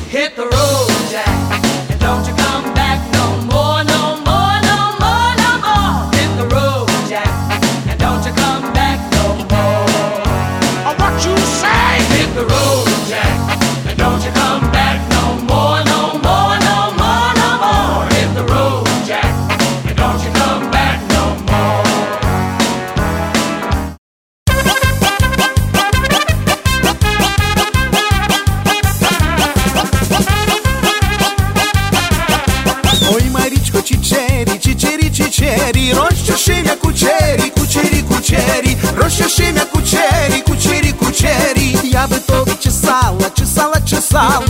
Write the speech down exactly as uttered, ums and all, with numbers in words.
Hit the road, Jack, and don't you come back no more, no more, no more, no more. Hit the road, Jack, and don't you come back no more. Oh, what you say? Hit the road, Jack, and don't you come back no more, no more, no more, no more. Hit the road, Jack, and don't you come back no more. Oi Maričko ciceri, ciceri, ciceri, roșia șemea cu ceri, cu ceri, cu ceri, roșia șemea cu ceri, cu ceri, cu ceri. Ia betovit ce sala, ce sala, ce sala,